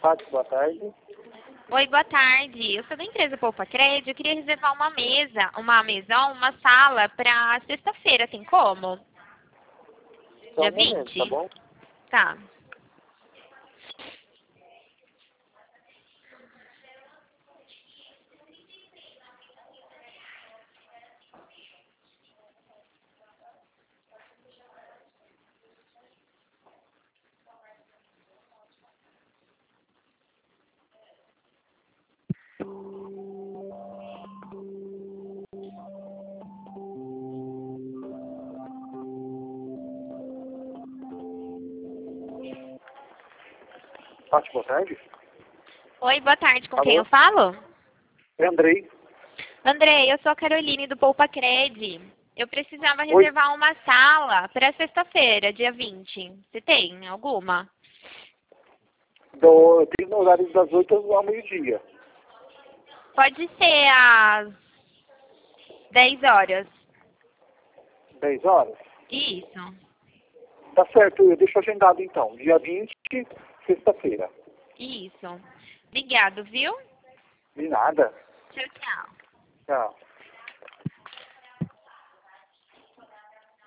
Fátima, boa tarde. Oi, boa tarde. Eu sou da empresa Poupa Crédito. Eu queria reservar uma sala para sexta-feira. Tem como? Só Dia um momento, 20? tá bom? Tá. Fátima, boa tarde. Oi, boa tarde. Com quem Alô? eu falo? É Andrei. André, eu sou a Caroline do Poupa Crédito. Eu precisava Oi. reservar uma sala para sexta-feira, dia 20. Você tem alguma? Eu tenho no horário das 8 ao meio-dia. Pode ser às 10 horas. 10 horas? Isso. Tá certo, eu deixo agendado então. Dia 20, sexta-feira. Isso. Obrigado, viu? De nada. Tchau, tchau. Tchau.